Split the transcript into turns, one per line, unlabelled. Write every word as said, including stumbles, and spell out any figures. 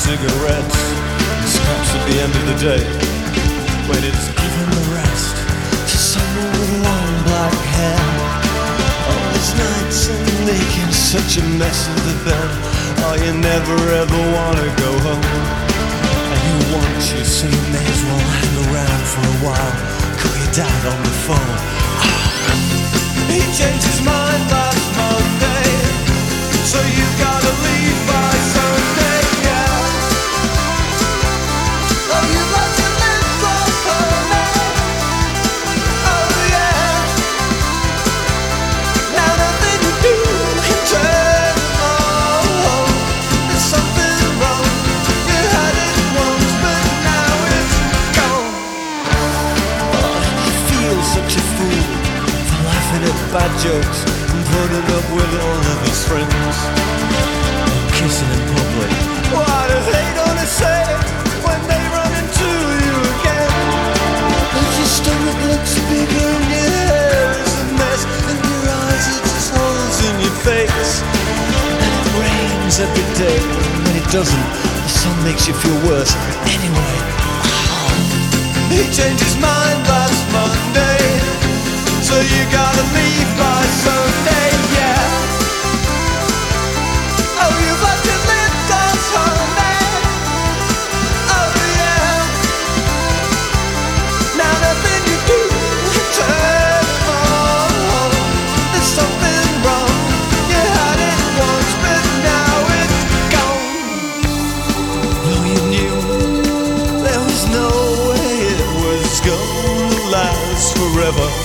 cigarettes, scraps at the end of the day, when it's given the rest to someone with long black hair. Oh, these nights are making such a mess of the bed. Oh, you never ever wanna go home, and you want you, so you may as well hang around for a while. Call your dad on the phone. He changed his mind last Monday, so you gotta leave by Sunday, yeah. Oh, you'd like to live for Sunday. Oh, yeah. Now nothing to do can turn on. There's something wrong. You had it once, but now it's gone. Oh, you feel such a fool for laughing at bad jokes and putting up with all of his friends, kissing in public. What are they gonna say when they run into you again? And your stomach looks bigger and your hair is a mess, and your eyes are just holes in your face. And it rains every day, and when it doesn't, the sun makes you feel worse. Anyway, oh, he changed his mind last Monday, so you gotta leave by Sunday, yeah. Oh, you've left your lips on Sunday. Oh, yeah. Now nothing you do can turn on. There's something wrong. You had it once, but now it's gone. Though you knew there was no way it was gonna last forever.